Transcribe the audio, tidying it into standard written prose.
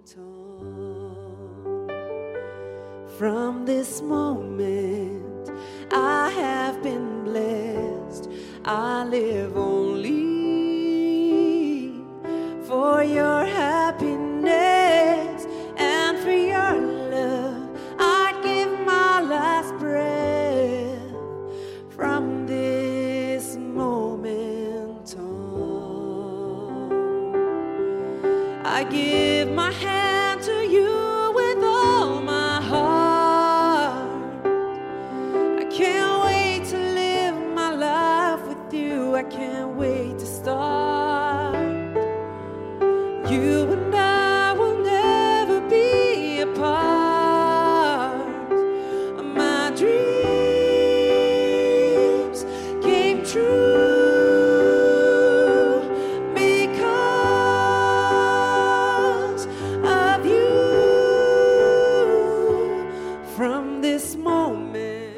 on. From this moment I have been blessed. I live only for your happiness and for your love. I'd give my last breath from this moment on. I give my hand to you with all my heart. I can't wait to live my life with you. I can't wait to start. You and I will never be apart. My dreams came true because of you. From this moment